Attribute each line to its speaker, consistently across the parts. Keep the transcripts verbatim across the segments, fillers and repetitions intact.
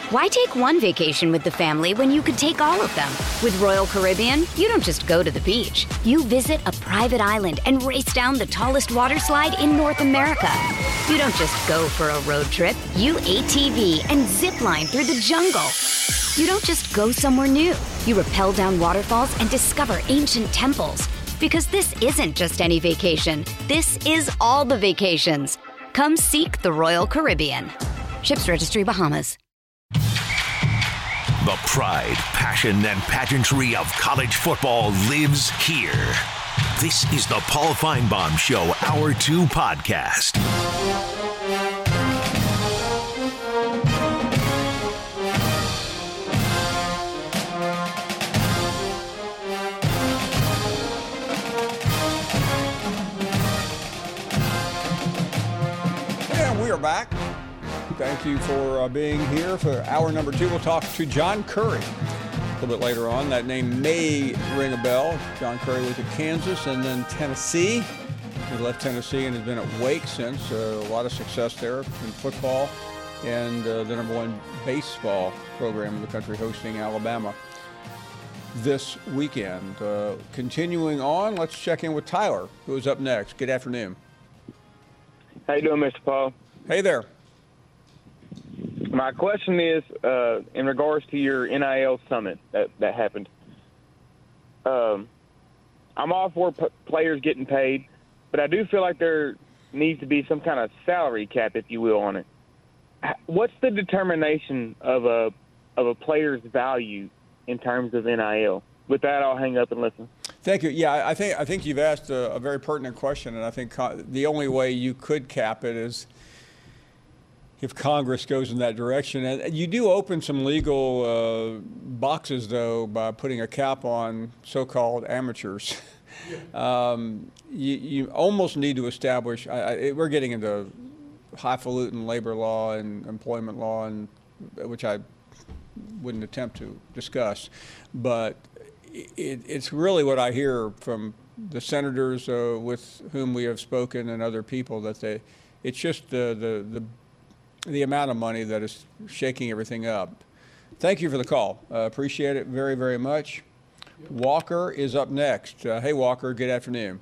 Speaker 1: Why take one vacation with the family when you could take all of them? With Royal Caribbean, you don't just go to the beach. You visit a private island and race down the tallest water slide in North America. You don't just go for a road trip. You A T V and zip line through the jungle. You don't just go somewhere new. You rappel down waterfalls and discover ancient temples. Because this isn't just any vacation. This is all the vacations. Come seek the Royal Caribbean. Ships Registry, Bahamas.
Speaker 2: The pride, passion, and pageantry of college football lives here. This is the Paul Finebaum Show, Hour two podcast.
Speaker 3: And we are back. Thank you for uh, being here for hour number two. We'll talk to John Currie a little bit later on. That name may ring a bell. John Currie was at Kansas and then Tennessee. He left Tennessee and has been at Wake since. Uh, a lot of success there in football and uh, the number one baseball program in the country, hosting Alabama this weekend. Uh, continuing on, let's check in with Tyler, who is up next. Good afternoon.
Speaker 4: How you doing, Mister Paul?
Speaker 3: Hey there.
Speaker 4: My question is, uh, in regards to your N I L summit that, that happened. Um, I'm all for p- players getting paid, but I do feel like there needs to be some kind of salary cap, if you will, on it. What's the determination of a of a player's value in terms of N I L? With that, I'll hang up and listen.
Speaker 3: Thank you. Yeah, I think I think you've asked a, a very pertinent question, and I think co- the only way you could cap it is if Congress goes in that direction. And you do open some legal uh, boxes, though, by putting a cap on so-called amateurs. Yeah. um, you, you almost need to establish, I, I, we're getting into highfalutin labor law and employment law, and which I wouldn't attempt to discuss. But it, it's really what I hear from the senators uh, with whom we have spoken and other people, that they, it's just the, the, the the amount of money that is shaking everything up. Thank you for the call. Uh, appreciate it very, very much. Walker is up next. Uh, hey, Walker, good afternoon.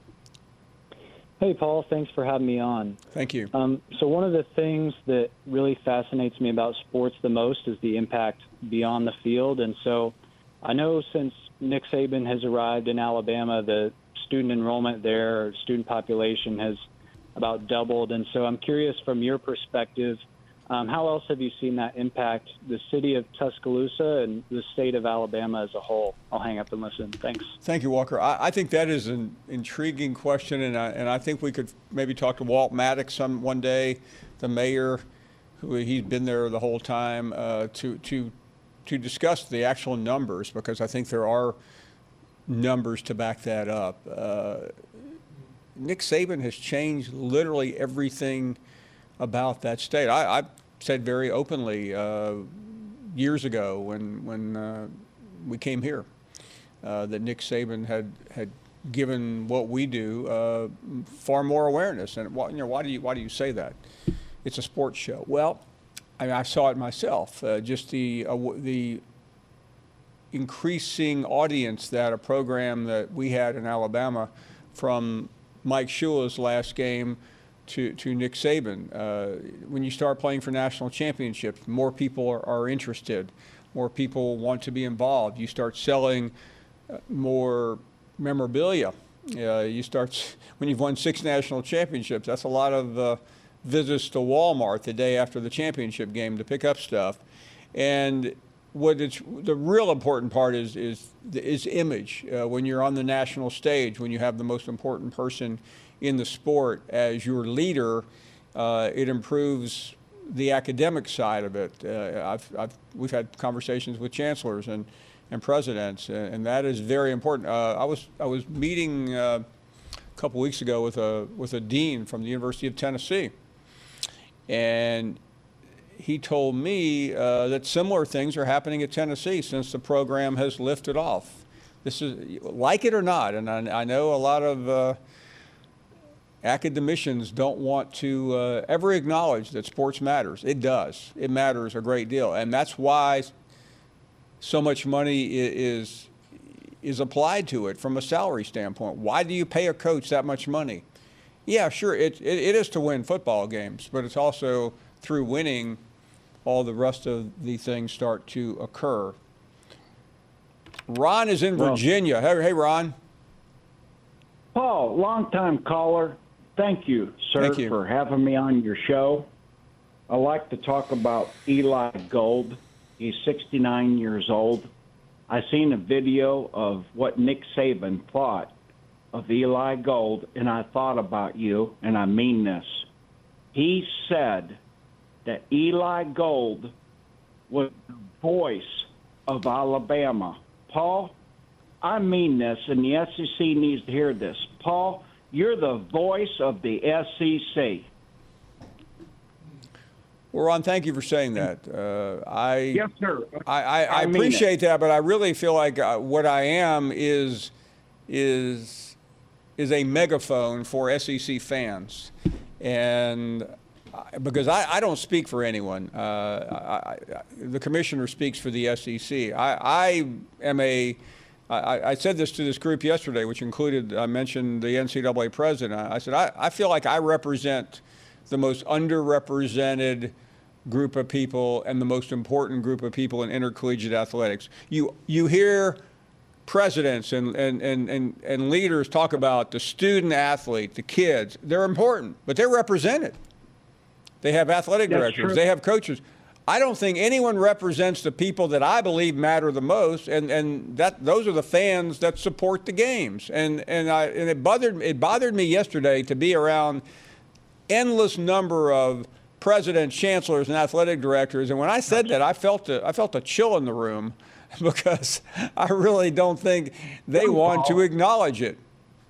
Speaker 5: Hey, Paul, thanks for having me on.
Speaker 3: Thank you.
Speaker 5: Um, so one of the things that really fascinates me about sports the most is the impact beyond the field. And so I know since Nick Saban has arrived in Alabama, the student enrollment there, student population has about doubled. And so I'm curious, from your perspective, um, how else have you seen that impact the city of Tuscaloosa and the state of Alabama as a whole? I'll hang up and listen. Thanks.
Speaker 3: Thank you, Walker. I, I think that is an intriguing question, and I, and I think we could maybe talk to Walt Maddox some one day, the mayor, who he's been there the whole time, uh, to to to discuss the actual numbers, because I think there are numbers to back that up. Uh, Nick Saban has changed literally everything about that state. I, I said very openly uh, years ago when when uh, we came here uh, that Nick Saban had had given what we do uh, far more awareness. And you know, why do you why do you say that? It's a sports show. Well, I, mean, I saw it myself. Uh, just the uh, the increasing audience that a program that we had in Alabama, from Mike Shula's last game to, to Nick Saban. Uh, when you start playing for national championships, more people are, are interested. More people want to be involved. You start selling uh, more memorabilia. Uh, you start, when you've won six national championships, that's a lot of uh, visits to Walmart the day after the championship game to pick up stuff. And what it's, the real important part is is is image. Uh, when you're on the national stage, when you have the most important person in the sport as your leader, uh, it improves the academic side of it. Uh, I've, I've, we've had conversations with chancellors and, and presidents, and, and that is very important. Uh, I was I was meeting uh, a couple weeks ago with a with a dean from the University of Tennessee, and he told me uh, that similar things are happening at Tennessee since the program has lifted off. This is, like it or not, and I, I know a lot of uh, academicians don't want to uh, ever acknowledge that sports matters. It does. It matters a great deal. And that's why so much money is is applied to it from a salary standpoint. Why do you pay a coach that much money? Yeah, sure, it, it, it is to win football games, but it's also through winning all the rest of the things start to occur. Ron is in Virginia. Hey, hey, Ron.
Speaker 6: Paul, longtime caller. Thank you, sir,
Speaker 3: Thank you.
Speaker 6: for having me on your show. I like to talk about Eli Gold. He's sixty-nine years old. I seen a video of what Nick Saban thought of Eli Gold, and I thought about you, and I mean this. He said that Eli Gold was the voice of Alabama. Paul, I mean this, and the S E C needs to hear this. Paul, you're the voice of the S E C.
Speaker 3: Well, Ron, thank you for saying that. Uh, I
Speaker 6: Yes, sir.
Speaker 3: I, I, I,
Speaker 6: I mean
Speaker 3: appreciate that, but I really feel like uh, what I am is is is a megaphone for S E C fans, and I, because I, I don't speak for anyone. Uh, I, I, the commissioner speaks for the S E C. I, I am a I, I said this to this group yesterday, which included, I mentioned the N C double A president. I said, I, I feel like I represent the most underrepresented group of people and the most important group of people in intercollegiate athletics. You you hear presidents and, and, and, and, and leaders talk about the student athlete, the kids. They're important, but they're represented. They have athletic
Speaker 6: That's
Speaker 3: directors.
Speaker 6: true.
Speaker 3: They have coaches. I don't think anyone represents the people that I believe matter the most, and, and that those are the fans that support the games. And and I and it bothered it bothered me yesterday to be around endless number of presidents, chancellors, and athletic directors. And when I said that, I felt a, I felt a chill in the room because I really don't think they want to acknowledge it.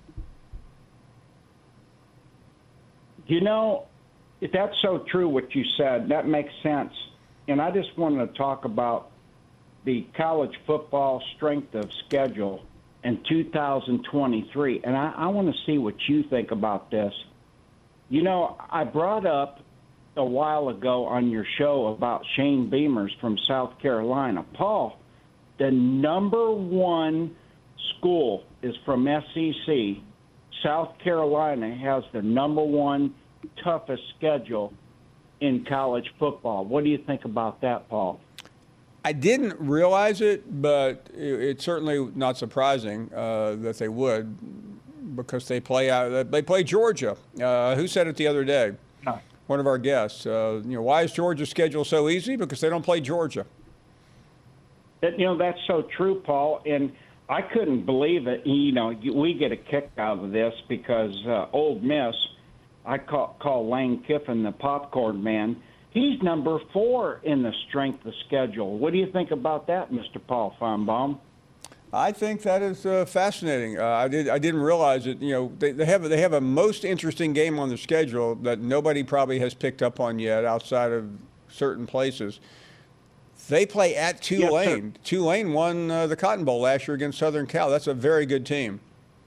Speaker 6: You know, that's so true what you said. That makes sense. And I just wanted to talk about the college football strength of schedule in two thousand twenty-three. And I, I want to see what you think about this. You know, I brought up a while ago on your show about Shane Beamers from South Carolina. Paul, the number one school is from S E C. South Carolina has the number one toughest schedule in college football. What do you think about that, Paul?
Speaker 3: I didn't realize it, but it, it's certainly not surprising uh, that they would, because they play out. They play Georgia. Uh, who said it the other day?
Speaker 6: No.
Speaker 3: One of our guests. Uh, you know, why is Georgia's schedule so easy? Because they don't play Georgia.
Speaker 6: That, you know, that's so true, Paul. And I couldn't believe it. You know, we get a kick out of this because uh, Ole Miss, I call, call Lane Kiffin the popcorn man. He's number four in the strength of schedule. What do you think about that, Mister Paul Feinbaum?
Speaker 3: I think that is uh, fascinating. Uh, I did. I didn't realize it. You know, they, they have they have a most interesting game on their schedule that nobody probably has picked up on yet, outside of certain places. They play at Tulane.
Speaker 6: Yes,
Speaker 3: Tulane won uh, the Cotton Bowl last year against Southern Cal. That's a very good team.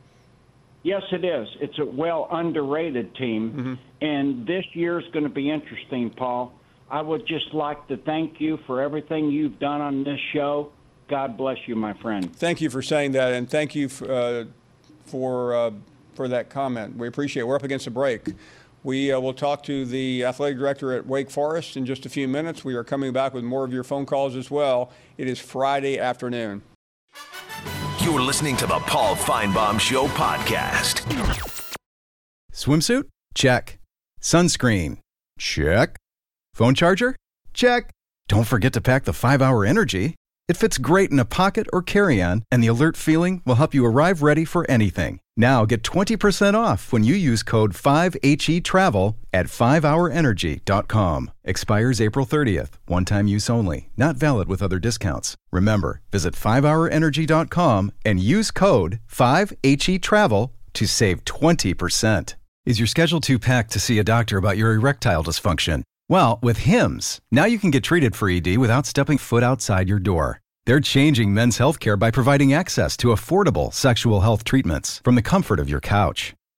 Speaker 6: Yes, it is. It's a well underrated team,
Speaker 3: Mm-hmm.
Speaker 6: and this year is going to be interesting, Paul. I would just like to thank you for everything you've done on this show. God bless you, my friend.
Speaker 3: Thank you for saying that, and thank you for uh, for, uh, for that comment. We appreciate it. We're up against a break. We uh, will talk to the athletic director at Wake Forest in just a few minutes. We are coming back with more of your phone calls as well. It is Friday afternoon.
Speaker 2: You're listening to the Paul Feinbaum Show podcast.
Speaker 7: Swimsuit? Check. Sunscreen? Check. Phone charger? Check. Don't forget to pack the five hour Energy. It fits great in a pocket or carry-on, and the alert feeling will help you arrive ready for anything. Now get twenty percent off when you use code five H E travel at five hour energy dot com. Expires April thirtieth. One-time use only. Not valid with other discounts. Remember, visit five hour energy dot com and use code five H E travel to save twenty percent. Is your schedule too packed to see a doctor about your erectile dysfunction? Well, with Hims, now you can get treated for E D without stepping foot outside your door. They're changing men's healthcare by providing access to affordable sexual health treatments from the comfort of your couch.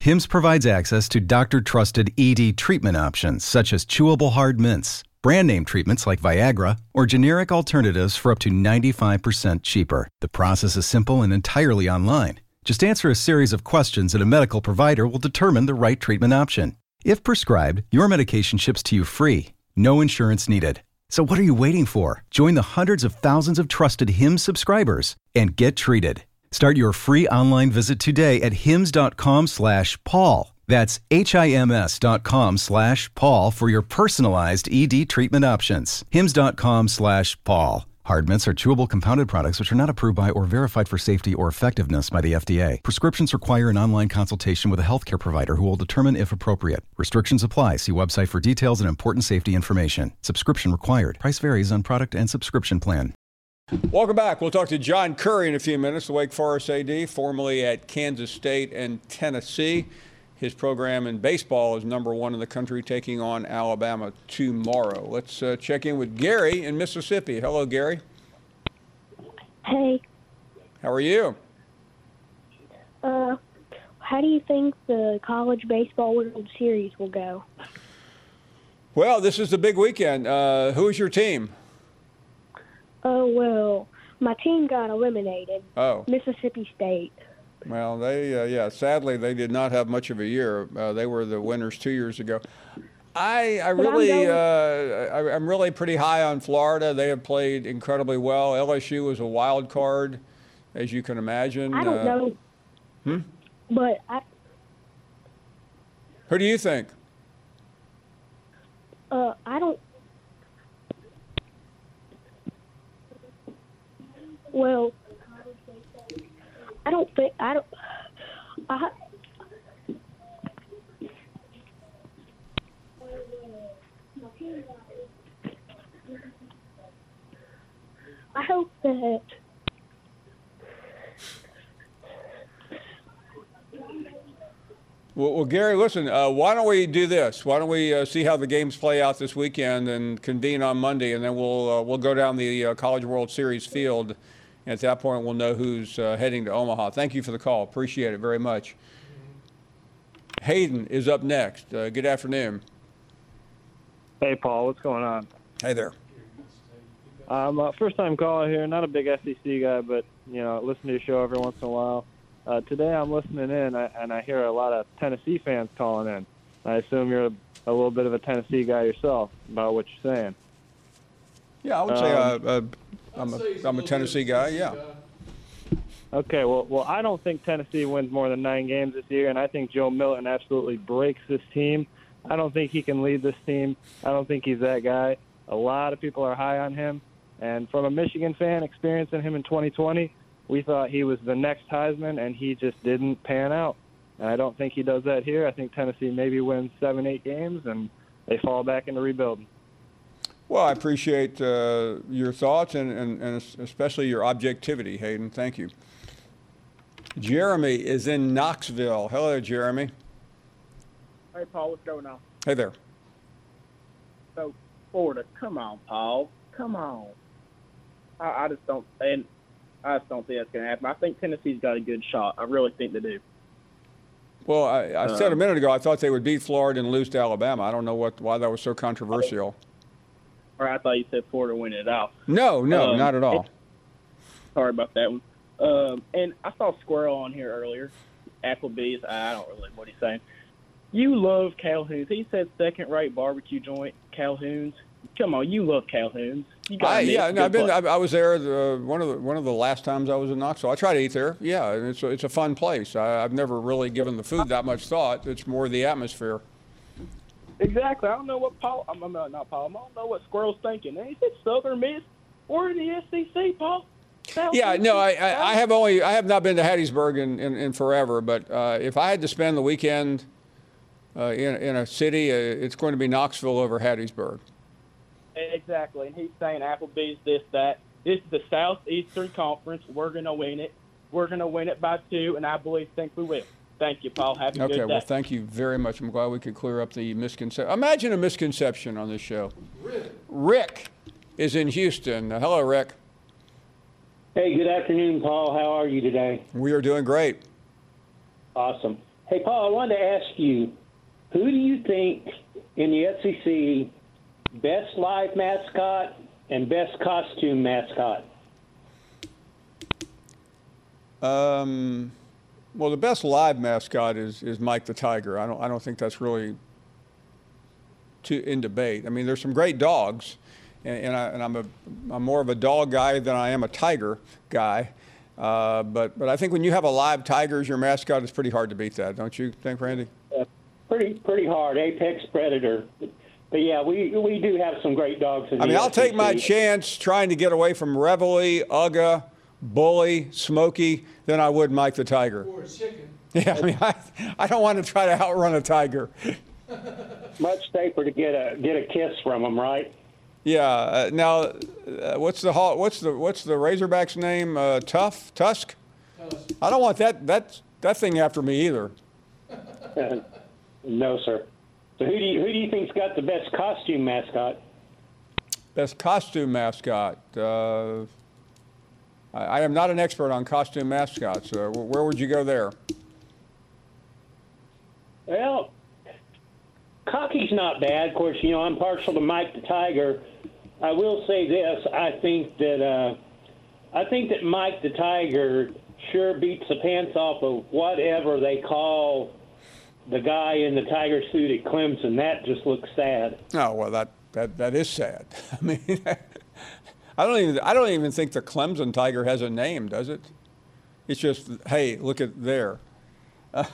Speaker 7: Hims provides access to doctor-trusted E D treatment options such as chewable hard mints, brand name treatments like Viagra, or generic alternatives for up to ninety-five percent cheaper. The process is simple and entirely online. Just answer a series of questions and a medical provider will determine the right treatment option. If prescribed, your medication ships to you free. No insurance needed. So what are you waiting for? Join the hundreds of thousands of trusted Hims subscribers and get treated. Start your free online visit today at hims.com slash Paul. That's H-I-M-S dot com slash Paul for your personalized E D treatment options. Hims.com slash Paul. Hard mints are chewable compounded products which are not approved by or verified for safety or effectiveness by the F D A. Prescriptions require an online consultation with a healthcare provider who will determine if appropriate. Restrictions apply. See website for details and important safety information. Subscription required. Price varies on product and subscription plan.
Speaker 3: Welcome back. We'll talk to John Curry in a few minutes, the Wake Forest A D, formerly at Kansas State and Tennessee. His program in baseball is number one in the country, taking on Alabama tomorrow. Let's uh, check in with Gary in Mississippi. Hello, Gary.
Speaker 8: Hey.
Speaker 3: How are you?
Speaker 8: Uh, how do you think the College Baseball World Series will go?
Speaker 3: Well, this is the big weekend. Uh, who is your team?
Speaker 8: Oh, well, my team got eliminated.
Speaker 3: Oh.
Speaker 8: Mississippi State.
Speaker 3: Well, they, uh, yeah, sadly, they did not have much of a year. Uh, they were the winners two years ago. I, I really,
Speaker 8: I'm,
Speaker 3: uh, I, I'm really pretty high on Florida. They have played incredibly well. L S U was a wild card, as you can imagine.
Speaker 8: I don't
Speaker 3: uh,
Speaker 8: know.
Speaker 3: Hmm?
Speaker 8: But I.
Speaker 3: Who do you think?
Speaker 8: Uh, I don't. Well, I don't think I don't. I. I hope that.
Speaker 3: Well, well Gary, listen, uh, why don't we do this? Why don't we uh, see how the games play out this weekend and convene on Monday, and then we'll uh, we'll go down the uh, College World Series field. And at that point, we'll know who's uh, heading to Omaha. Thank you for the call. Appreciate it very much. Hayden is up next. Uh, good afternoon.
Speaker 9: Hey, Paul. What's going on?
Speaker 3: Hey there.
Speaker 9: I'm a first-time caller here. Not a big S E C guy, but, you know, listen to your show every once in a while. Uh, today I'm listening in, and I hear a lot of Tennessee fans calling in. I assume you're a, a little bit of a Tennessee guy yourself about what you're saying.
Speaker 3: Yeah, I would say um, uh, uh, I'm a, I'm a Tennessee guy, yeah.
Speaker 9: Okay, well, well, I don't think Tennessee wins more than nine games this year, and I think Joe Milton absolutely breaks this team. I don't think he can lead this team. I don't think he's that guy. A lot of people are high on him, and from a Michigan fan experiencing him in twenty twenty, we thought he was the next Heisman, and he just didn't pan out. And I don't think he does that here. I think Tennessee maybe wins seven, eight games, and they fall back into rebuilding.
Speaker 3: Well, I appreciate uh, your thoughts and, and, and especially your objectivity, Hayden. Thank you. Jeremy is in Knoxville. Hello, Jeremy.
Speaker 10: Hey, Paul, what's going on?
Speaker 3: Hey there.
Speaker 10: So, Florida, come on, Paul. Come on. I, I just don't and I just don't think that's going to happen. I think Tennessee's got a good shot. I really think they do.
Speaker 3: Well, I, I uh, said a minute ago I thought they would beat Florida and lose to Alabama. I don't know what why that was so controversial.
Speaker 10: Or I thought you said Florida win it out.
Speaker 3: No, no, um, not at all.
Speaker 10: Sorry about that one. Um, and I saw Squirrel on here earlier. Applebee's. I don't really know what he's saying. You love Calhoun's. He said second-rate barbecue joint, Calhoun's. Come on, you love Calhoun's. You got
Speaker 3: I, yeah, no, I've been. I, I was there the, one of the one of the last times I was in Knoxville. I try to eat there. Yeah, and it's a, it's a fun place. I, I've never really given the food that much thought. It's more the atmosphere.
Speaker 10: Exactly. I don't know what Paul. I'm not Paul. I don't know what Squirrel's thinking. He said Southern Miss. We're in the S E C, Paul. South
Speaker 3: yeah, no, I, I, I have only I have not been to Hattiesburg in, in, in forever. But uh, if I had to spend the weekend uh, in in a city, uh, it's going to be Knoxville over Hattiesburg.
Speaker 10: Exactly, and he's saying Applebee's this, that. This is the Southeastern Conference. We're going to win it. We're going to win it by two, and I believe, think we will. Thank you, Paul. Have a
Speaker 3: okay,
Speaker 10: good day.
Speaker 3: Okay, well, thank you very much. I'm glad we could clear up the misconception. Imagine a misconception on this show. Rick, Rick is in Houston. Uh, hello, Rick.
Speaker 11: Hey, good afternoon, Paul. How are you today?
Speaker 3: We are doing great.
Speaker 11: Awesome. Hey, Paul, I wanted to ask you, who do you think in the S E C best live mascot and best costume mascot?
Speaker 3: Um, well, the best live mascot is, is Mike the Tiger. I don't I don't think that's really to, in debate. I mean, there's some great dogs, and, and, I, and I'm a I'm more of a dog guy than I am a tiger guy. Uh, but but I think when you have a live tiger as your mascot, it's pretty hard to beat that, don't you think, Randy?
Speaker 11: Uh, pretty pretty hard, apex predator. But yeah, we we do have some great dogs in the
Speaker 3: I mean, I'll
Speaker 11: S E C.
Speaker 3: take my chance trying to get away from Reveille, Uga, Bully, Smokey than I would Mike the Tiger.
Speaker 12: Or a chicken.
Speaker 3: Yeah, I mean, I, I don't want to try to outrun a tiger.
Speaker 11: Much safer to get a get a kiss from them, right?
Speaker 3: Yeah. Uh, now, uh, what's the Hall- what's the what's the Razorback's name? Uh, Tough Tusk.
Speaker 12: Tusk.
Speaker 3: I don't want that that that thing after me either.
Speaker 11: No, sir. So who do you who do you think's got the best costume mascot?
Speaker 3: Best costume mascot. Uh, I, I am not an expert on costume mascots. Uh, where would you go there?
Speaker 11: Well, Cocky's not bad. Of course, you know, I'm partial to Mike the Tiger. I will say this. I think that uh, I think that Mike the Tiger sure beats the pants off of whatever they call the guy in the tiger suit at Clemson. That just looks sad.
Speaker 3: Oh, well, that, that, that is sad. I mean, I don't even I don't even think the Clemson Tiger has a name, does it? It's just, hey, look at there. Uh,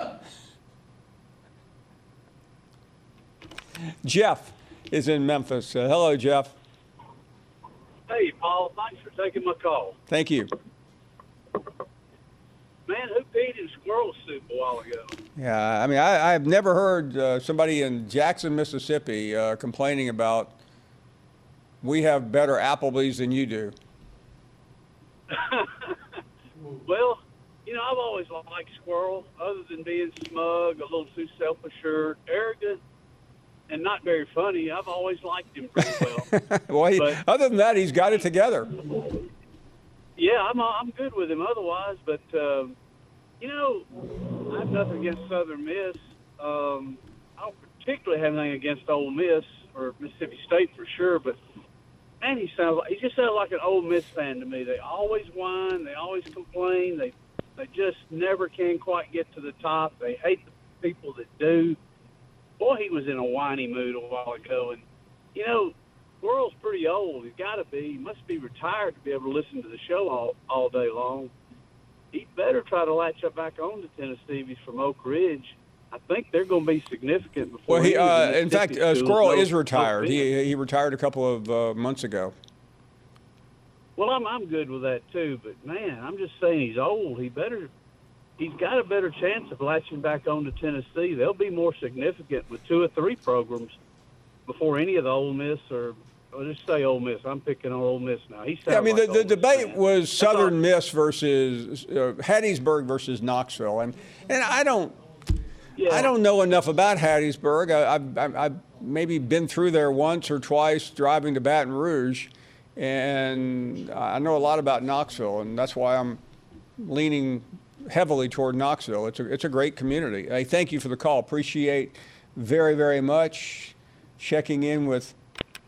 Speaker 3: Jeff is in Memphis. Uh, hello, Jeff.
Speaker 13: Hey, Paul. Thanks for taking my call.
Speaker 3: Thank you.
Speaker 13: Man, who peed in squirrel soup a while ago?
Speaker 3: Yeah, I mean, I, I've never heard uh, somebody in Jackson, Mississippi uh, complaining about we have better Applebee's than you do.
Speaker 13: Well, you know, I've always liked squirrel, other than being smug, a little too self-assured, arrogant, and not very funny. I've always liked him pretty well.
Speaker 3: Well, he,
Speaker 13: but,
Speaker 3: other than that, he's got it together.
Speaker 13: Yeah, I'm I'm good with him otherwise, but, um, you know, I have nothing against Southern Miss. Um, I don't particularly have anything against Ole Miss or Mississippi State for sure, but, man, he sounds like, he just sounds like an Ole Miss fan to me. They always whine. They always complain. They, they just never can quite get to the top. They hate the people that do. Boy, he was in a whiny mood a while ago, and, you know, Squirrel's pretty old. He's got to be. He must be retired to be able to listen to the show all, all day long. He better try to latch up back on to Tennessee if he's from Oak Ridge. I think they're going to be significant before.
Speaker 3: Well, he, uh,
Speaker 13: he
Speaker 3: in fact, uh, Squirrel is retired. He he retired a couple of uh, months ago.
Speaker 13: Well, I'm I'm good with that too, but man, I'm just saying he's old. He better. He's got a better chance of latching back on to Tennessee. They'll be more significant with two or three programs before any of the Ole Miss or, or just say Ole Miss. I'm picking on Ole Miss now. He
Speaker 3: Yeah, I mean,
Speaker 13: like
Speaker 3: the, the debate
Speaker 13: fan.
Speaker 3: was Southern Miss versus uh, Hattiesburg versus Knoxville, and and I don't,
Speaker 13: yeah.
Speaker 3: I don't know enough about Hattiesburg. I, I've, I've, I've maybe been through there once or twice driving to Baton Rouge, and I know a lot about Knoxville, and that's why I'm leaning heavily toward Knoxville. It's a it's a great community. Hey, thank you for the call. Appreciate very very much. Checking in with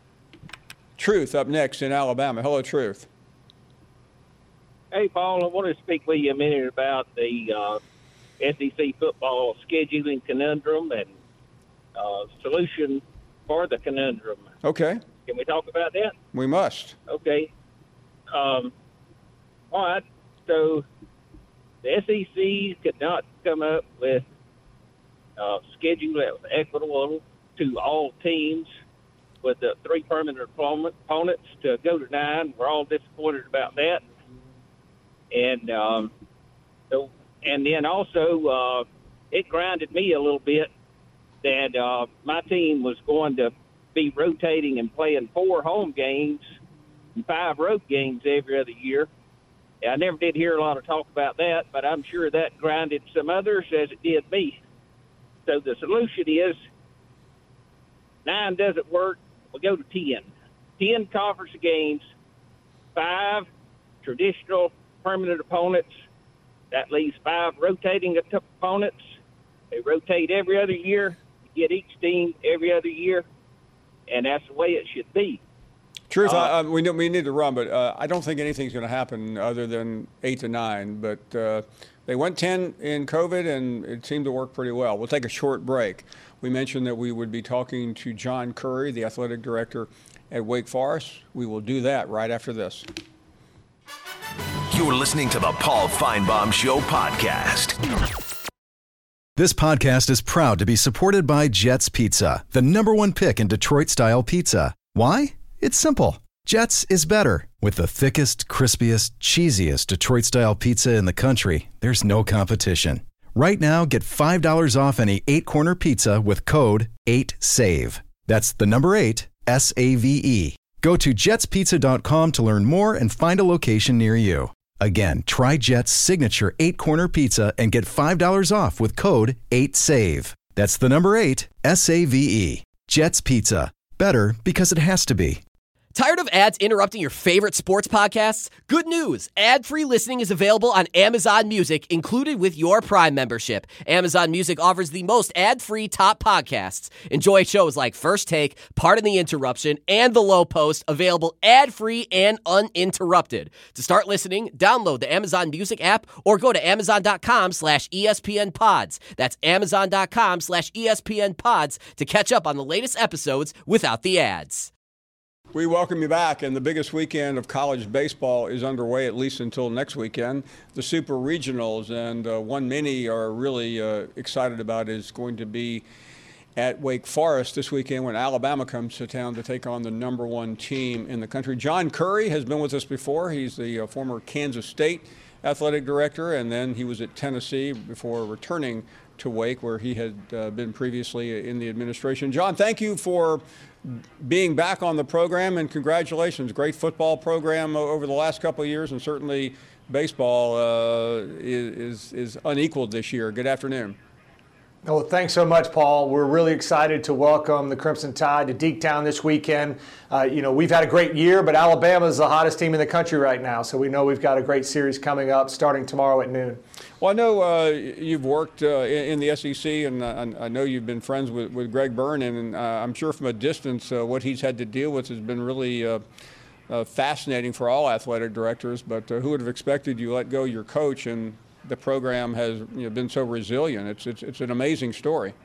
Speaker 3: Truth up next in Alabama. Hello, Truth.
Speaker 14: Hey, Paul, I wanted to speak with you a minute about the uh, S E C football scheduling conundrum and uh, solution for the conundrum.
Speaker 3: Okay.
Speaker 14: Can we talk about that?
Speaker 3: We must.
Speaker 14: Okay. Um, all right. So the S E C could not come up with a schedule that was equitable to all teams with the three permanent opponents to go to nine. We're all disappointed about that. And um, so, and then also uh, it grinded me a little bit that uh, my team was going to be rotating and playing four home games and five road games every other year. I never did hear a lot of talk about that, but I'm sure that grinded some others as it did me. So the solution is nine doesn't work. We go to ten. Ten conference games, five traditional permanent opponents. That leaves five rotating opponents. They rotate every other year, get each team every other year, and that's the way it should be.
Speaker 3: Truth,
Speaker 14: Uh,
Speaker 3: I, I, we, know, we need to run, but uh, I don't think anything's going to happen other than eight to nine. But uh, they went ten in COVID, and it seemed to work pretty well. We'll take a short break. We mentioned that we would be talking to John Currie, the athletic director at Wake Forest. We will do that right after this.
Speaker 2: You're listening to the Paul Feinbaum Show podcast.
Speaker 7: This podcast is proud to be supported by Jets Pizza, the number one pick in Detroit-style pizza. Why? It's simple. Jets is better. With the thickest, crispiest, cheesiest Detroit-style pizza in the country, there's no competition. Right now, get five dollars off any eight-corner pizza with code eight save. That's the number eight, S A V E. Go to jets pizza dot com to learn more and find a location near you. Again, try Jet's signature eight-corner pizza and get five dollars off with code eight save. That's the number eight, S A V E. Jet's Pizza. Better because it has to be.
Speaker 12: Tired of ads interrupting your favorite sports podcasts? Good news! Ad-free listening is available on Amazon Music, included with your Prime membership. Amazon Music offers the most ad-free top podcasts. Enjoy shows like First Take, Pardon the Interruption, and The Low Post, available ad-free and uninterrupted. To start listening, download the Amazon Music app or go to amazon.com slash ESPN pods. That's amazon.com slash ESPN pods to catch up on the latest episodes without the ads.
Speaker 3: We welcome you back, and the biggest weekend of college baseball is underway, at least until next weekend, the Super Regionals, and uh, one many are really uh, excited about is going to be at Wake Forest this weekend when Alabama comes to town to take on the number one team in the country. John Currie has been with us before. He's the uh, former Kansas State athletic director, and then he was at Tennessee before returning to Wake, where he had uh, been previously in the administration. John, thank you for being back on the program, and congratulations. Great football program over the last couple of years, and certainly baseball uh, is, is unequaled this year. Good afternoon.
Speaker 15: Oh, thanks so much, Paul. We're really excited to welcome the Crimson Tide to Deektown this weekend. Uh, you know, we've had a great year, but Alabama is the hottest team in the country right now, so we know we've got a great series coming up starting tomorrow at noon.
Speaker 3: Well, I know uh, you've worked uh, in, in the S E C, and uh, I know you've been friends with, with Greg Byrne, and uh, I'm sure from a distance uh, what he's had to deal with has been really uh, uh, fascinating for all athletic directors, but uh, who would have expected you let go your coach, and the program has you know, been so resilient. It's, it's, it's an amazing story.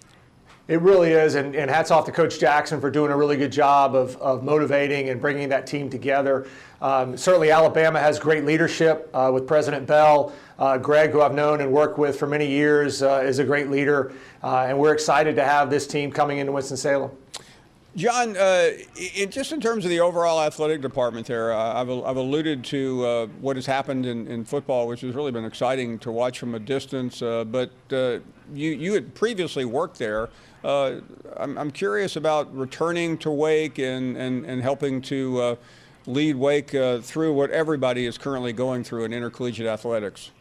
Speaker 15: It really is, and, and hats off to Coach Jackson for doing a really good job of, of motivating and bringing that team together. Um, certainly Alabama has great leadership uh, with President Bell. Uh, Greg, who I've known and worked with for many years, uh, is a great leader, uh, and we're excited to have this team coming into Winston-Salem.
Speaker 3: John, uh, it, just in terms of the overall athletic department there, uh, I've, I've alluded to uh, what has happened in, in football, which has really been exciting to watch from a distance, uh, but uh, you, you had previously worked there. Uh, I'm, I'm curious about returning to Wake and, and, and helping to uh, lead Wake uh, through what everybody is currently going through in intercollegiate athletics.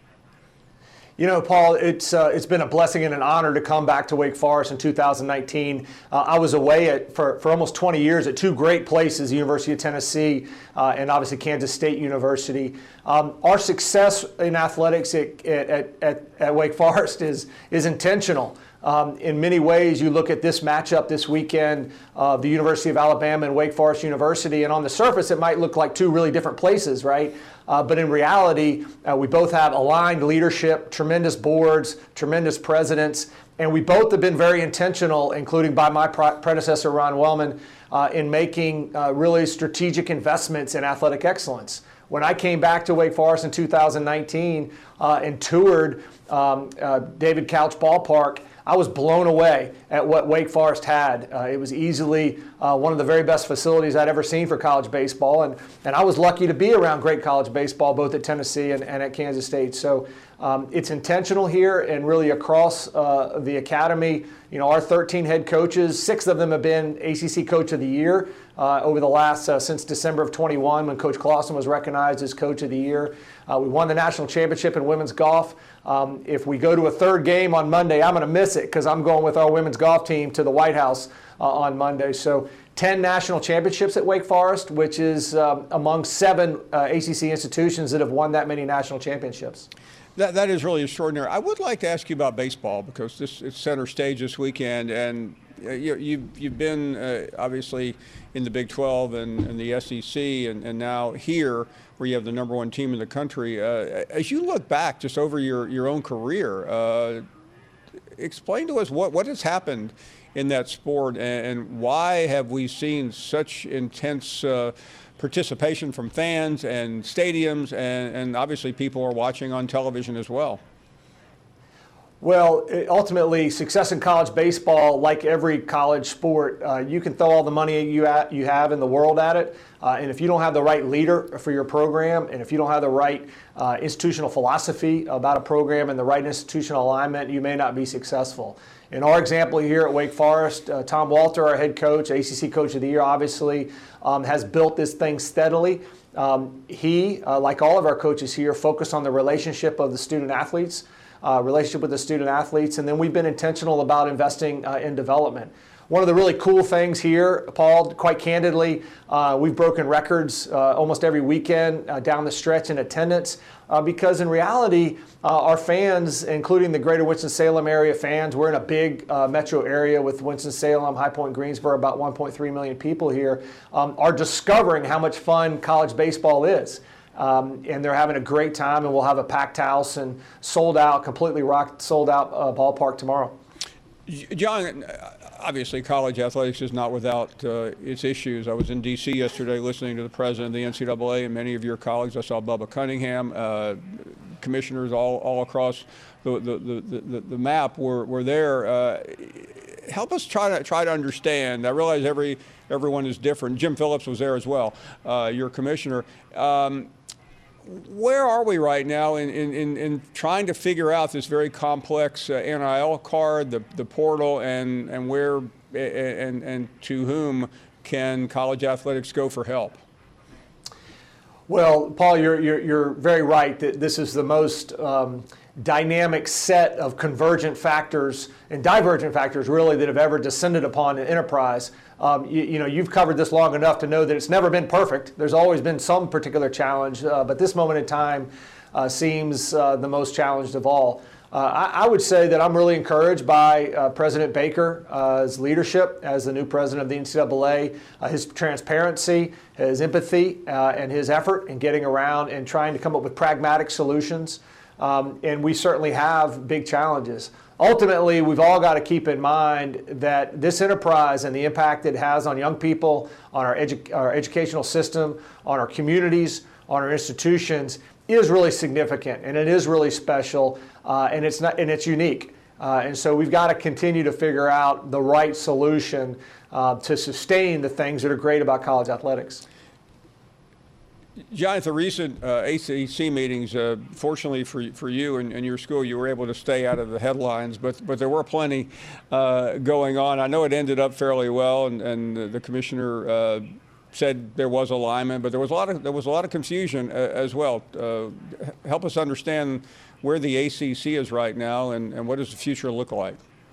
Speaker 15: You know, Paul, it's uh, it's been a blessing and an honor to come back to Wake Forest in two thousand nineteen. Uh, I was away at, for, for almost twenty years at two great places, the University of Tennessee uh, and obviously Kansas State University. Um, our success in athletics at, at, at, at Wake Forest is, is intentional. Um, in many ways, you look at this matchup this weekend of uh, the University of Alabama and Wake Forest University, and on the surface, it might look like two really different places, right? Uh, but in reality, uh, we both have aligned leadership, tremendous boards, tremendous presidents, and we both have been very intentional, including by my pre- predecessor, Ron Wellman, uh, in making uh, really strategic investments in athletic excellence. When I came back to Wake Forest in two thousand nineteen uh, and toured um, uh, David Couch Ballpark, I was blown away at what Wake Forest had. Uh, it was easily uh, one of the very best facilities I'd ever seen for college baseball, and, and I was lucky to be around great college baseball both at Tennessee and, and at Kansas State. So um, it's intentional here and really across uh, the academy. You know, our thirteen head coaches, six of them have been A C C Coach of the Year uh, over the last, uh, since December of twenty-one when Coach Clausen was recognized as Coach of the Year. Uh, we won the national championship in women's golf. Um, if we go to a third game on Monday, I'm going to miss it because I'm going with our women's golf team to the White House uh, on Monday. So ten national championships at Wake Forest, which is um, among seven uh, A C C institutions that have won that many national championships.
Speaker 3: That, that is really extraordinary. I would like to ask you about baseball because this it's center stage this weekend, and you, you've, you've been uh, obviously in the Big twelve and, and the S E C, and, and now here where you have the number one team in the country. Uh, as you look back just over your, your own career, uh, explain to us what, what has happened in that sport, and, and why have we seen such intense uh, participation from fans and stadiums, and, and obviously people are watching on television as well?
Speaker 15: Well, ultimately, success in college baseball, like every college sport, uh, you can throw all the money you, at, you have in the world at it, uh, and if you don't have the right leader for your program, and if you don't have the right uh, institutional philosophy about a program and the right institutional alignment, you may not be successful. In our example here at Wake Forest, uh, Tom Walter, our head coach, A C C Coach of the Year, obviously, um, has built this thing steadily. Um, he, uh, like all of our coaches here, focused on the relationship of the student athletes, uh, relationship with the student athletes, and then we've been intentional about investing uh, in development. One of the really cool things here, Paul, quite candidly, uh, we've broken records uh, almost every weekend uh, down the stretch in attendance uh, because in reality, uh, our fans, including the greater Winston-Salem area fans, we're in a big uh, metro area with Winston-Salem, High Point, Greensboro, about one point three million people here, um, are discovering how much fun college baseball is. Um, and they're having a great time, and we'll have a packed house and sold out, completely rocked, sold out uh, ballpark tomorrow.
Speaker 3: John, obviously college athletics is not without uh, its issues. I was in D C yesterday listening to the president of the N C double A and many of your colleagues. I saw Bubba Cunningham, uh, commissioners all, all across the, the, the, the, the map were, were there. Uh, help us try to try to understand. I realize every everyone is different. Jim Phillips was there as well, uh, your commissioner. Um, Where are we right now in, in, in trying to figure out this very complex uh, N I L card, the, the portal, and, and where and, and to whom can college athletics go for help?
Speaker 15: Well, Paul, you're, you're, you're very right that this is the most um, dynamic set of convergent factors and divergent factors, really, that have ever descended upon an enterprise. Um, you, you know, you've covered this long enough to know that it's never been perfect. There's always been some particular challenge, uh, but this moment in time uh, seems uh, the most challenged of all. Uh, I, I would say that I'm really encouraged by uh, President Baker's uh, leadership as the new president of the N C double A, uh, his transparency, his empathy, uh, and his effort in getting around and trying to come up with pragmatic solutions. Um, and we certainly have big challenges. Ultimately, we've all got to keep in mind that this enterprise and the impact it has on young people, on our, edu- our educational system, on our communities, on our institutions is really significant, and it is really special, uh, and it's not, and it's unique. Uh, and so we've got to continue to figure out the right solution uh, to sustain the things that are great about college athletics.
Speaker 3: John, at the recent uh, A C C meetings, uh, fortunately for for you and, and your school, you were able to stay out of the headlines, but but there were plenty uh, going on. I know it ended up fairly well, and, and the, the commissioner uh, said there was alignment, but there was a lot of there was a lot of confusion uh, as well. Uh, help us understand where the A C C is right now, and, and what does the future look like?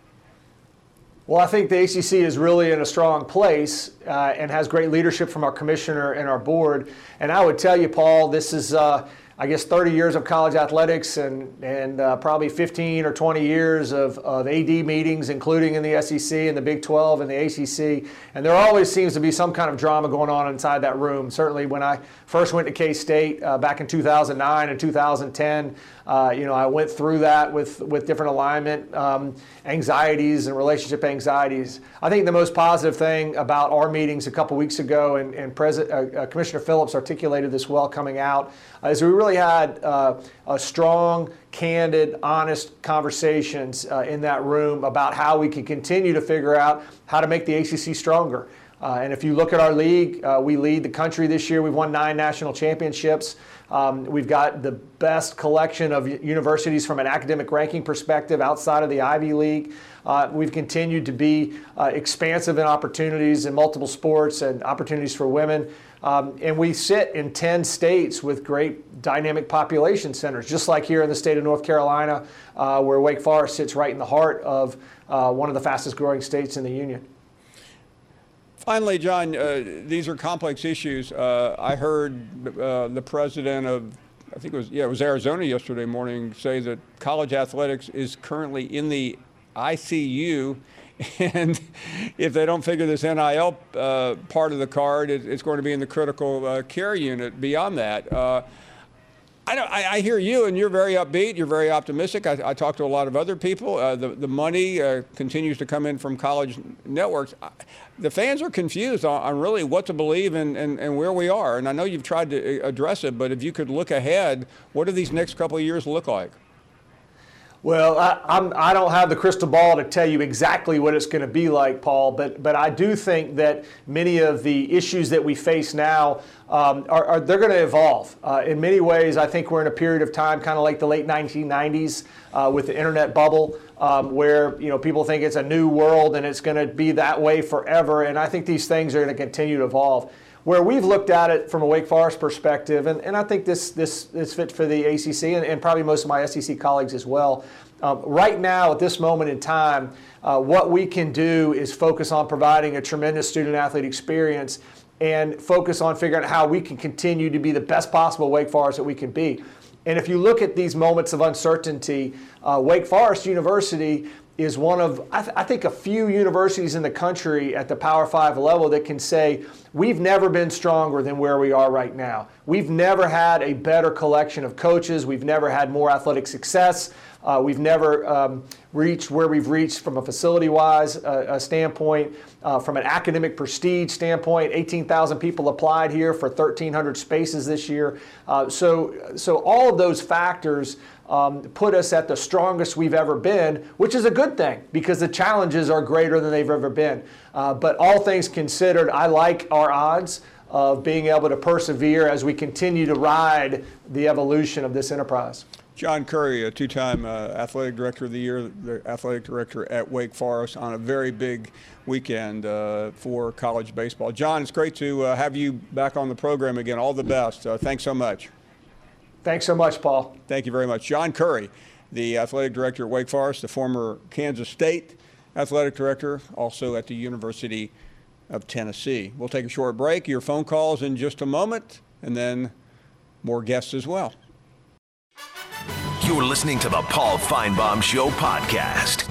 Speaker 15: Well, I think the A C C is really in a strong place uh, and has great leadership from our commissioner and our board. And I would tell you, Paul, this is, uh, I guess, thirty years of college athletics and, and uh, probably fifteen or twenty years of, of A D meetings, including in the S E C and the Big twelve and the A C C. And there always seems to be some kind of drama going on inside that room. Certainly when I first went to K-State uh, back in two thousand nine and two thousand ten, Uh, you know, I went through that with, with different alignment um, anxieties and relationship anxieties. I think the most positive thing about our meetings a couple weeks ago, and, and President, uh, uh, Commissioner Phillips articulated this well coming out, uh, is we really had uh, a strong, candid, honest conversations uh, in that room about how we can continue to figure out how to make the A C C stronger. Uh, and if you look at our league, uh, we lead the country this year. We've won nine national championships. Um, we've got the best collection of universities from an academic ranking perspective outside of the Ivy League. Uh, we've continued to be uh, expansive in opportunities in multiple sports and opportunities for women. Um, and we sit in ten states with great dynamic population centers, just like here in the state of North Carolina, uh, where Wake Forest sits right in the heart of uh, one of the fastest growing states in the union.
Speaker 3: Finally, John, uh, these are complex issues. Uh, I heard uh, the president of I think it was, yeah, it was Arizona yesterday morning, say that college athletics is currently in the I C U. And if they don't figure this N I L uh, part of the card, it, it's going to be in the critical uh, care unit beyond that. Uh, I, don't, I, I hear you, and you're very upbeat. You're very optimistic. I, I talk to a lot of other people. Uh, the, the money uh, continues to come in from college networks. The fans are confused on, on really what to believe and, and, and where we are. And I know you've tried to address it, but if you could look ahead, what do these next couple of years look like?
Speaker 15: Well, I, I'm, I don't have the crystal ball to tell you exactly what it's going to be like, Paul, but but I do think that many of the issues that we face now um, are, are they're going to evolve. Uh, in many ways, I think we're in a period of time, kind of like the late nineteen nineties uh, with the internet bubble, um, where you know people think it's a new world and it's going to be that way forever. And I think these things are going to continue to evolve. Where we've looked at it from a Wake Forest perspective, and, and I think this this this fits for the A C C and, and probably most of my S E C colleagues as well. Um, right now, at this moment in time, uh, what we can do is focus on providing a tremendous student-athlete experience and focus on figuring out how we can continue to be the best possible Wake Forest that we can be. And if you look at these moments of uncertainty, uh, Wake Forest University is one of, I, th- I think, a few universities in the country at the Power Five level that can say, we've never been stronger than where we are right now. We've never had a better collection of coaches. We've never had more athletic success. Uh, we've never um, reached where we've reached from a facility-wise uh, standpoint, uh, from an academic prestige standpoint. eighteen thousand people applied here for thirteen hundred spaces this year. Uh, so, so all of those factors um, put us at the strongest we've ever been, which is a good thing because the challenges are greater than they've ever been. Uh, but all things considered, I like our odds of being able to persevere as we continue to ride the evolution of this enterprise.
Speaker 3: John Currie, a two-time uh, Athletic Director of the Year, the Athletic Director at Wake Forest, on a very big weekend uh, for college baseball. John, it's great to uh, have you back on the program again. All the best. Uh, thanks so much.
Speaker 15: Thanks so much, Paul.
Speaker 3: Thank you very much. John Currie, the Athletic Director at Wake Forest, the former Kansas State Athletic Director, also at the University of Tennessee. We'll take a short break. Your phone calls in just a moment, and then more guests as well.
Speaker 2: You're listening to the Paul Feinbaum Show podcast.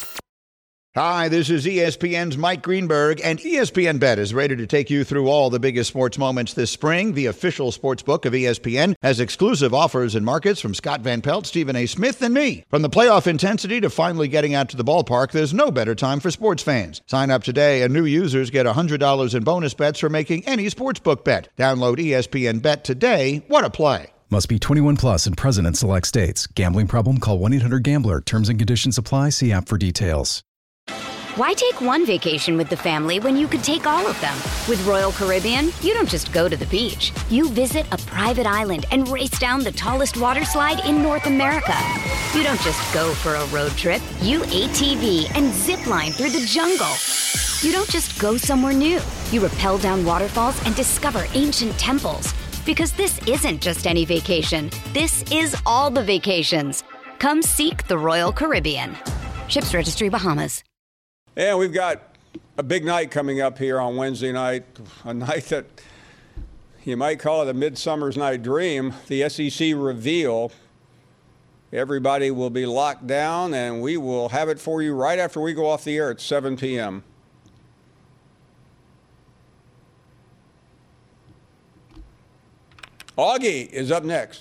Speaker 16: Hi, this is E S P N's Mike Greenberg, and E S P N Bet is ready to take you through all the biggest sports moments this spring. The official sports book of E S P N has exclusive offers and markets from Scott Van Pelt, Stephen A. Smith, and me. From the playoff intensity to finally getting out to the ballpark, there's no better time for sports fans. Sign up today, and new users get one hundred dollars in bonus bets for making any sportsbook bet. Download E S P N Bet today. What a play.
Speaker 7: Must be twenty-one plus and present in select states. Gambling problem? Call one eight hundred gambler. Terms and conditions apply. See app for details.
Speaker 1: Why take one vacation with the family when you could take all of them? With Royal Caribbean, you don't just go to the beach. You visit a private island and race down the tallest water slide in North America. You don't just go for a road trip. You A T V and zip line through the jungle. You don't just go somewhere new. You rappel down waterfalls and discover ancient temples. Because this isn't just any vacation. This is all the vacations. Come seek the Royal Caribbean. Ships Registry, Bahamas.
Speaker 3: And we've got a big night coming up here on Wednesday night, a night that you might call it a Midsummer's Night Dream, the S E C reveal. Everybody will be locked down, and we will have it for you right after we go off the air at seven p.m. Augie is up next.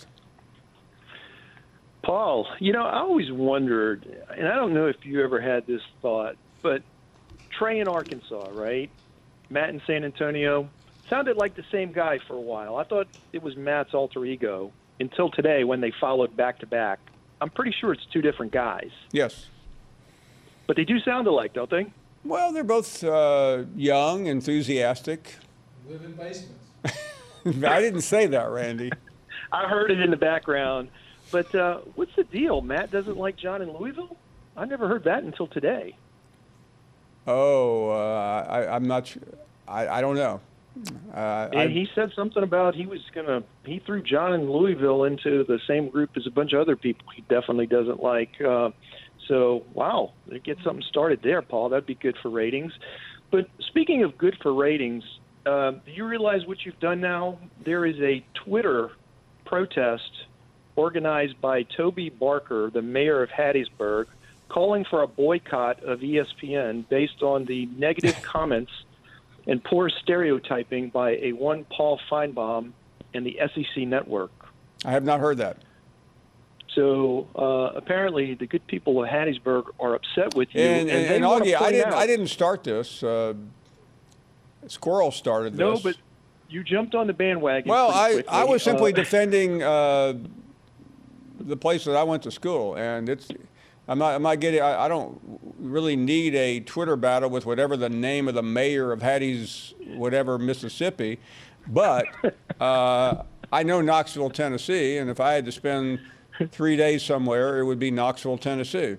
Speaker 17: Paul, you know, I always wondered, and I don't know if you ever had this thought, but Trey in Arkansas, right? Matt in San Antonio, sounded like the same guy for a while. I thought it was Matt's alter ego until today when they followed back-to-back. I'm pretty sure it's two different guys.
Speaker 3: Yes.
Speaker 17: But they do sound alike, don't they?
Speaker 3: Well, they're both uh, young, enthusiastic.
Speaker 18: Live in basements.
Speaker 3: I didn't say that, Randy.
Speaker 17: I heard it in the background. But uh, what's the deal? Matt doesn't like John in Louisville? I never heard that until today.
Speaker 3: Oh, uh, I, I'm not sure. I, I don't know. Uh,
Speaker 17: and I, he said something about he was going to – he threw John in Louisville into the same group as a bunch of other people he definitely doesn't like. Uh, so, wow, they get something started there, Paul. That'd be good for ratings. But speaking of good for ratings – Uh, do you realize what you've done now? There is a Twitter protest organized by Toby Barker, the mayor of Hattiesburg, calling for a boycott of E S P N based on the negative comments and poor stereotyping by a one Paul Feinbaum and the S E C network.
Speaker 3: I have not heard that.
Speaker 17: So uh, apparently, the good people of Hattiesburg are upset with you.
Speaker 3: And, and,
Speaker 17: and,
Speaker 3: and Augie, I didn't.
Speaker 17: out,
Speaker 3: I didn't start this. Uh, Squirrel started this.
Speaker 17: No, but you jumped on the bandwagon.
Speaker 3: Well, I,
Speaker 17: quickly.
Speaker 3: I was simply
Speaker 17: uh,
Speaker 3: defending uh, the place that I went to school, and it's. I'm not. I'm not getting. I, I don't really need a Twitter battle with whatever the name of the mayor of Hattie's, whatever, Mississippi, but uh, I know Knoxville, Tennessee, and if I had to spend three days somewhere, it would be Knoxville, Tennessee.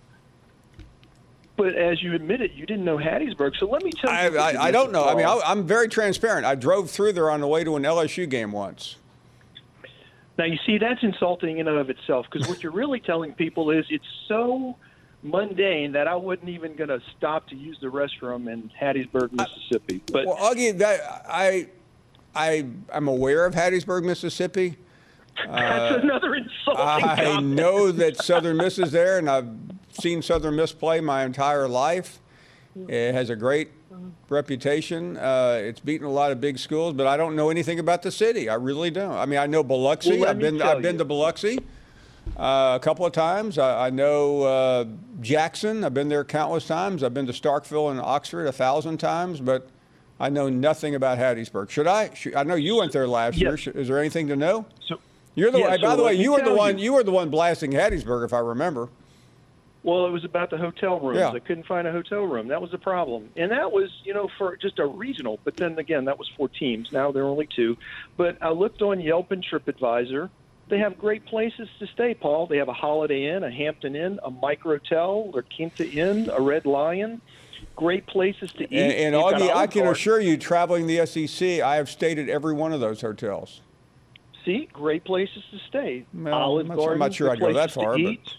Speaker 17: But as you admitted, you didn't know Hattiesburg. So let me tell you.
Speaker 3: I, I, I don't know. I mean, I, I'm very transparent. I drove through there on the way to an L S U game once.
Speaker 17: Now, you see, that's insulting in and of itself, because what you're really telling people is it's so mundane that I wasn't even going to stop to use the restroom in Hattiesburg, Mississippi. But
Speaker 3: well, Augie, that, I, I, I'm aware of Hattiesburg, Mississippi.
Speaker 17: That's
Speaker 3: uh,
Speaker 17: another insulting
Speaker 3: I
Speaker 17: comment.
Speaker 3: know that Southern Miss is there, and I've seen Southern Miss play my entire life. It has a great reputation. Uh, it's beaten a lot of big schools, but I don't know anything about the city. I really don't. I mean, I know Biloxi.
Speaker 17: Well,
Speaker 3: I've been
Speaker 17: tell
Speaker 3: I've been
Speaker 17: you.
Speaker 3: to Biloxi uh, a couple of times. I, I know uh, Jackson. I've been there countless times. I've been to Starkville and Oxford a thousand times, but I know nothing about Hattiesburg. Should I? Should, I know you went there last
Speaker 17: Yes.
Speaker 3: year. Should, is there anything to know?
Speaker 17: So,
Speaker 3: You're the
Speaker 17: yeah,
Speaker 3: one. By
Speaker 17: so
Speaker 3: the way,
Speaker 17: let me
Speaker 3: you were the
Speaker 17: tell
Speaker 3: one.
Speaker 17: you.
Speaker 3: You were the one blasting Hattiesburg, if I remember.
Speaker 17: Well, it was about the hotel rooms.
Speaker 3: Yeah.
Speaker 17: I couldn't find a hotel room. That was the problem. And that was, you know, for just a regional. But then again, that was four teams. Now there are only two. But I looked on Yelp and TripAdvisor. They have great places to stay, Paul. They have a Holiday Inn, a Hampton Inn, a Microtel, a Quinta Inn, a Red Lion. Great places to eat.
Speaker 3: And, and
Speaker 17: They've got
Speaker 3: Augie, I
Speaker 17: Olive
Speaker 3: can
Speaker 17: Garden.
Speaker 3: assure you, traveling the S E C, I have stayed at every one of those hotels.
Speaker 17: See, great places to stay.
Speaker 3: Well,
Speaker 17: Olive
Speaker 3: I'm not- I'm
Speaker 17: Garden.
Speaker 3: not sure I'd go that
Speaker 17: places to
Speaker 3: far, but-
Speaker 17: eat.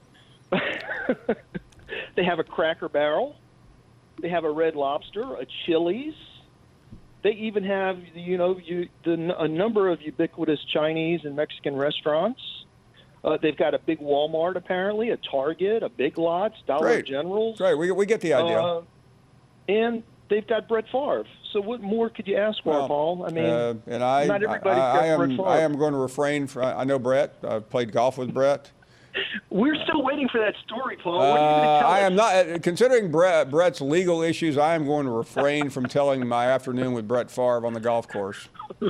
Speaker 17: They have a Cracker Barrel. They have a Red Lobster, a Chili's. They even have, you know, you, the, a number of ubiquitous Chinese and Mexican restaurants. Uh, they've got a big Walmart, apparently, a Target, a Big Lots, Dollar
Speaker 3: Great.
Speaker 17: Generals.
Speaker 3: Right, we, we get the idea.
Speaker 17: Uh, and they've got Brett Favre. So what more could you ask for,
Speaker 3: Well,
Speaker 17: Paul? I mean,
Speaker 3: uh, and I,
Speaker 17: not everybody's
Speaker 3: I,
Speaker 17: got
Speaker 3: I,
Speaker 17: Brett
Speaker 3: am,
Speaker 17: Favre.
Speaker 3: I am going to refrain from. I know Brett. I've played golf with Brett.
Speaker 17: We're still waiting for that story, Paul. What are you going
Speaker 3: Uh,
Speaker 17: to tell
Speaker 3: I
Speaker 17: us?
Speaker 3: am not uh, considering Brett, Brett's legal issues. I am going to refrain from telling my afternoon with Brett Favre on the golf course.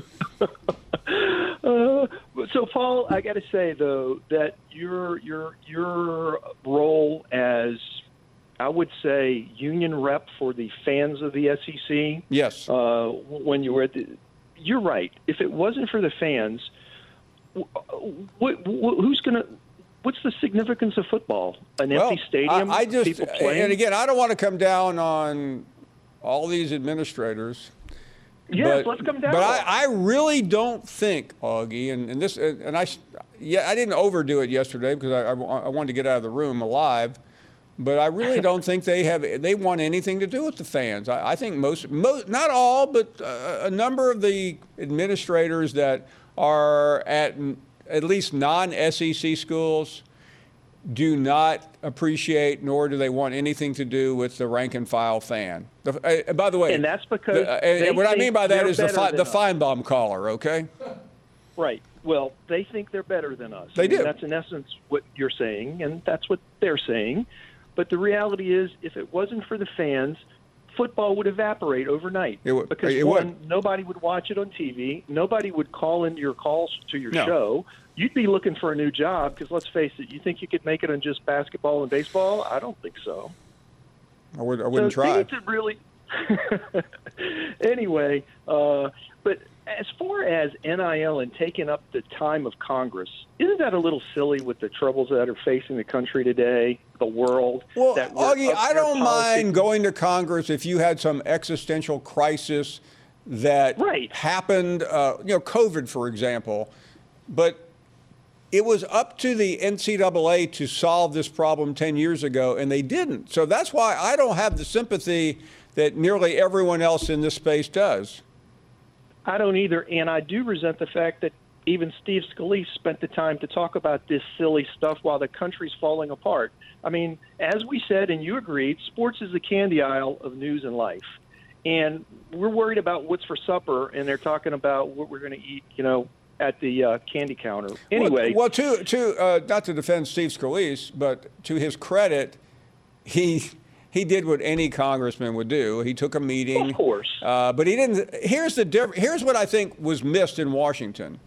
Speaker 17: Uh, so, Paul, I got to say though that your your your role as, I would say, union rep for the fans of the S E C.
Speaker 3: Yes.
Speaker 17: Uh, when you were at the, you're right. If it wasn't for the fans, what, who's going to? What's the significance of football? An
Speaker 3: Well,
Speaker 17: empty stadium,
Speaker 3: I, I just,
Speaker 17: people playing?
Speaker 3: and again, I don't want to come down on all these administrators.
Speaker 17: Yes,
Speaker 3: but,
Speaker 17: let's come down.
Speaker 3: But I, I really don't think, Augie, and, and this, and I, yeah, I didn't overdo it yesterday because I, I, I wanted to get out of the room alive. But I really don't think they have, they want anything to do with the fans. I, I think most, most, not all, but uh, a number of the administrators that are at at least non-S E C schools do not appreciate, nor do they want anything to do with the rank and file fan. The, uh, by the way,
Speaker 17: and that's because
Speaker 3: the, uh,
Speaker 17: they
Speaker 3: and what I
Speaker 17: think
Speaker 3: mean by that
Speaker 17: they're
Speaker 3: is the
Speaker 17: better
Speaker 3: fi-
Speaker 17: than
Speaker 3: the
Speaker 17: us.
Speaker 3: Feinbaum caller. Okay.
Speaker 17: Right. Well, they think they're better than us.
Speaker 3: They
Speaker 17: I mean,
Speaker 3: do.
Speaker 17: That's in essence what you're saying, and that's what they're saying. But the reality is, if it wasn't for the fans, football would evaporate overnight.
Speaker 3: It would.
Speaker 17: Because
Speaker 3: It
Speaker 17: one,
Speaker 3: would.
Speaker 17: nobody would watch it on T V. Nobody would call into your calls to your
Speaker 3: No.
Speaker 17: show. You'd be looking for a new job because, let's face it, you think you could make it on just basketball and baseball? I don't think so.
Speaker 3: I, would, I wouldn't
Speaker 17: so
Speaker 3: try.
Speaker 17: They need to really. Anyway, uh, but as far as N I L and taking up the time of Congress, isn't that a little silly with the troubles that are facing the country today, the world?
Speaker 3: Well,
Speaker 17: that we're
Speaker 3: Augie,
Speaker 17: up
Speaker 3: I
Speaker 17: there
Speaker 3: don't
Speaker 17: politicking?
Speaker 3: mind going to Congress if you had some existential crisis that
Speaker 17: Right.
Speaker 3: happened, uh, you know, COVID, for example. But it was up to the N C double A to solve this problem ten years ago, and they didn't. So that's why I don't have the sympathy that nearly everyone else in this space does.
Speaker 17: I don't either, and I do resent the fact that even Steve Scalise spent the time to talk about this silly stuff while the country's falling apart. I mean, as we said, and you agreed, sports is the candy aisle of news and life. And we're worried about what's for supper, and they're talking about what we're going to eat, you know, at the uh, candy counter. Anyway.
Speaker 3: Well, well to, to uh, not to defend Steve Scalise, but to his credit, he he did what any congressman would do. He took a meeting.
Speaker 17: Of course.
Speaker 3: Uh, but he didn't. Here's the diff- Here's what I think was missed in Washington.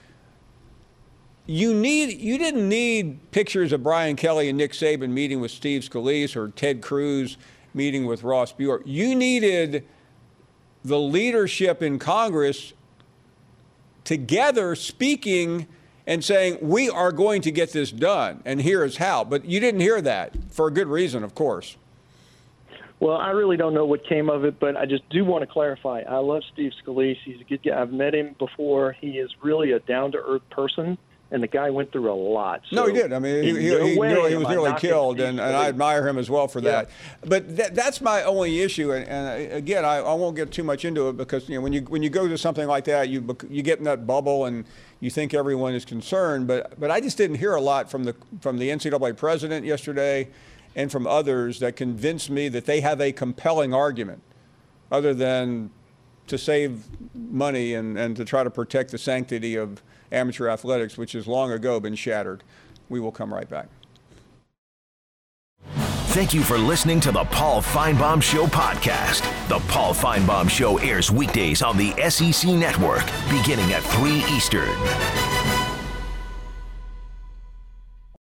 Speaker 3: You need you didn't need pictures of Brian Kelly and Nick Saban meeting with Steve Scalise or Ted Cruz meeting with Ross Bjork. You needed the leadership in Congress together speaking and saying, we are going to get this done, and here is how. But you didn't hear that, for a good reason, of course.
Speaker 17: Well, I really don't know what came of it, but I just do want to clarify. I love Steve Scalise. He's a good guy. I've met him before. He is really a down-to-earth person, and the guy went through a lot. So
Speaker 3: no, he did. I mean, he, he,
Speaker 17: no
Speaker 3: he,
Speaker 17: way
Speaker 3: he was
Speaker 17: am I
Speaker 3: nearly
Speaker 17: knocking
Speaker 3: killed,
Speaker 17: Steve
Speaker 3: and, and I admire him as well for
Speaker 17: Yeah.
Speaker 3: that. But that, that's my only issue. And, and again, I, I won't get too much into it because you know when you when you go to something like that, you bec- you get in that bubble and you think everyone is concerned. But but I just didn't hear a lot from the from the N C double A president yesterday, and from others that convinced me that they have a compelling argument, other than to save money and, and to try to protect the sanctity of amateur athletics, which has long ago been shattered. We will come right back.
Speaker 2: Thank you for listening to the Paul Feinbaum Show podcast. The Paul Feinbaum Show airs weekdays on the S E C Network, beginning at three Eastern.